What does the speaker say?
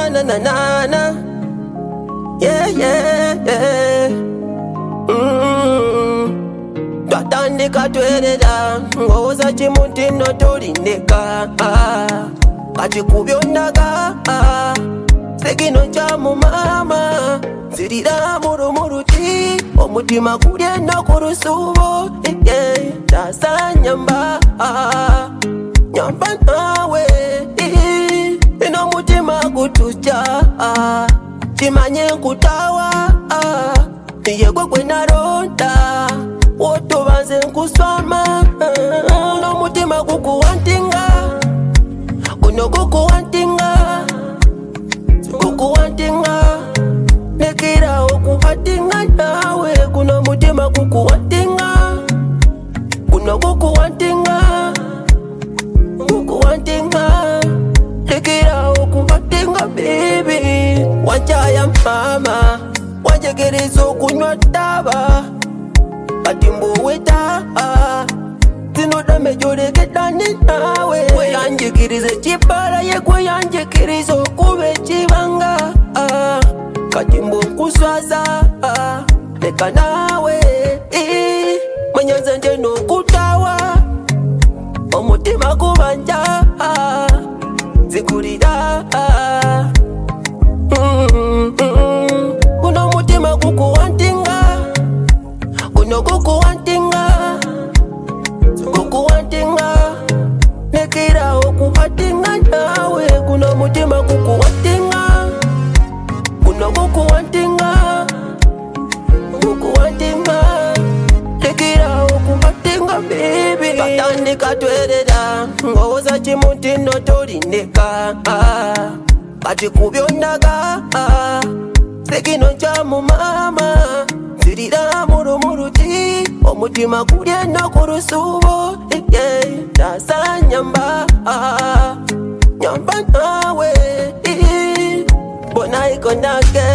na na na na. Yeah, yeah, yeah. Twatandika twerera ngowoza chimuti notolindeka kati kubyondaga sekino kya mu mama zirira murumuruti omutima gulyenda ku lusuubo tasanyamba nyamba nawe ino mutima gutujja kimanye nkutawa yegwe gwe naronda wotobanze nkusoma uno mutima gukuwantinga guno gukuwantinga nekera okuwatinga nawe guno mutima gukuwantinga guno gukuwantinga nekera okuwatinga baby wanjaya mama wanjegereza okunywa taba kati mbuweta zinoda mejolegedani nawe kweyanjikiriza ekibala ye kweyanjikiriza okuba ekibanga kati mbu nkuswaza leka nawe manyanza nte nokutawa omutima gubanja zikulira guno mutima gukuwantinga guno gukuwantinga nekera okuwatinga nawe guno mutima gukuwantinga guno gukuwantinga nekera okuwatinga baby twatandika twerera ngowoza chimuti notolindeka kati kubyondaga sekino kya mu mama zirira murumuruti omutima gulyenda ku lusuubo tasanyamba nyamba nawe bona ikonake